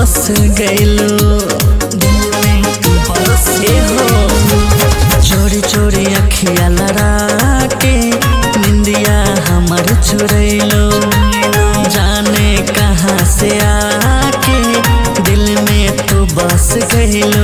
बस गइलो, दिल में तू बस हो। चोरी चोरी अखिया लड़ा के निंदिया हमर चुरैलो, जाने कहाँ से आके दिल में तू बस गइलो।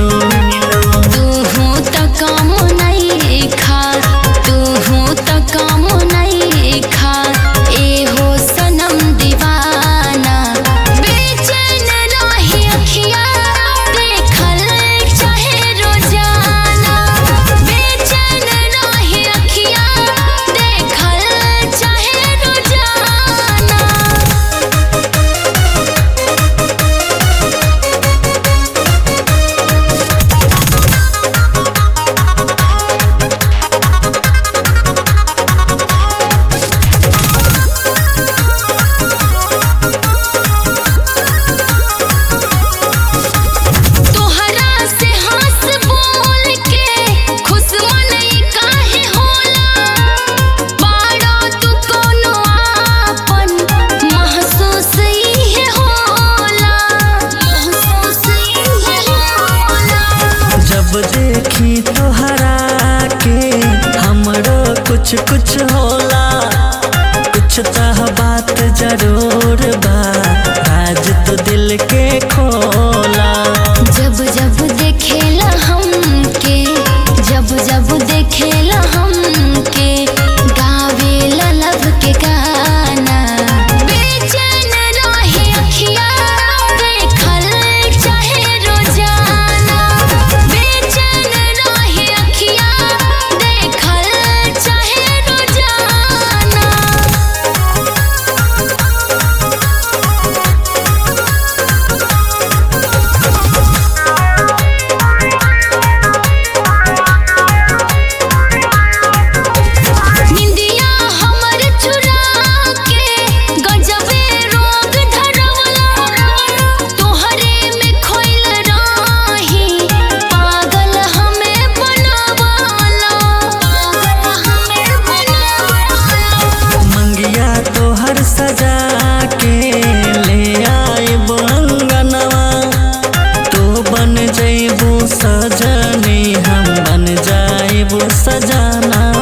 देखी तोहरा के हमरो कुछ कुछ होला, कुछ तह बात जरूर बा, राज तो दिल के खोला। जब जब देखेला हमके, जब जब देखेला हमके, गावेला लब के गाना। बेचैन रहे अखिया देखल चाहे रोजाना, बेचैन रहे अखिया देखल चाहे रोजाना। निंदिया हमर चुरा के गजबे रोग धरवला, तोहरे में खोइल रही पागल हमें बनवाला, पागल हमें बनवाला। मंगिया तोहर सजा के ले आइब अंगनवा, तू बन जइबू सजनी हम बन जाइबू सजाना।